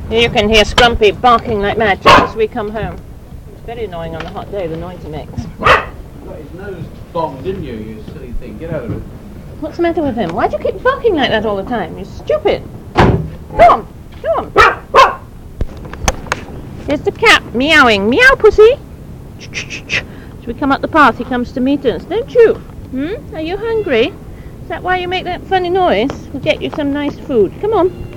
You can hear Scrumpy barking like mad just as we come home. It's very annoying on a hot day, the noise he makes. You got his nose bombed, didn't you, you silly thing? Get out of it. What's the matter with him? Why do you keep barking like that all the time? You're stupid. Come on, come on. Here's the cat meowing. Meow, pussy. Should we come up the path? He comes to meet us, don't you? Are you hungry? Is that why you make that funny noise? We'll get you some nice food. Come on.